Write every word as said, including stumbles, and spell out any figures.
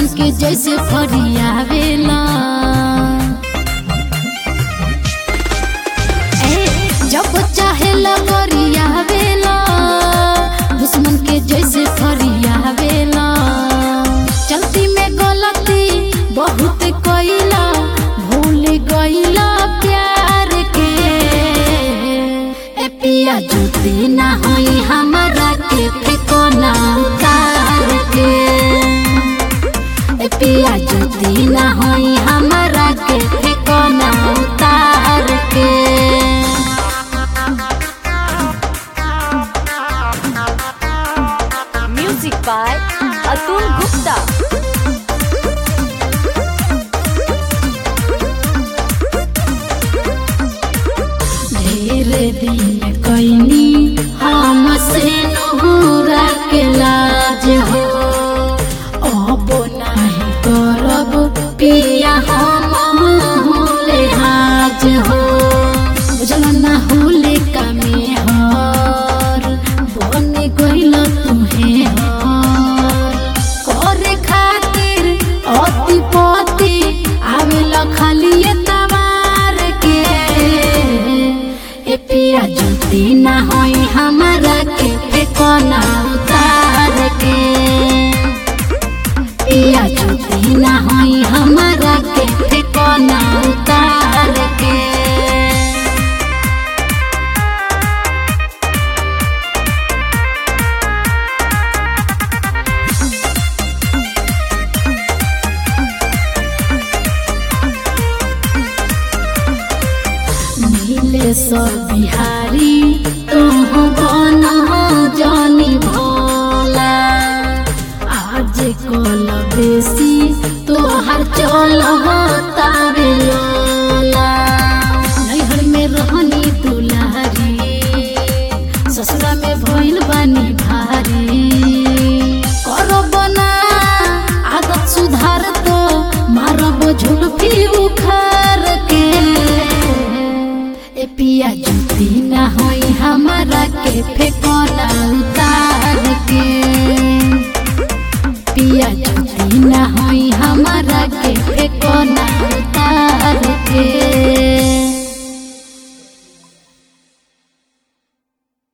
के जैसे फरियावेला जब चाहे लगरियावेला दुश्मन के जैसे फरियावेला चलती में गलती बहुत कइला भूल गइला प्यार के ए पिया जुती ना होई हमरा के फेको ना उतार के ए पिया जुती ना होई हमरा के फेको ना उतार के Music by Atul Gupta. ढेर दिन कइनी हमसे नहुरा के लाज हो अब नहीं करब पिया हम होले हाज हो बुझल ना होले कामे हर बन गइल तुहे हर करे खातिर अति पति आवेला खाली तवार के ए पिया जुती ना होई हमरा के फेको ना उतार के पिया जुती ना होई हमरा के फेको ना उतार के नीले सब बिहारी तुम बन जानी भोला आज कल बेसी तोहर चल तारे लोला नैहर में रहनी दुलारी ससुरा में भइल बानी भारी करो बना आदत सुधार तो मारब झुलफी उखार के ए पिया जुती ना होई हमरा के फेको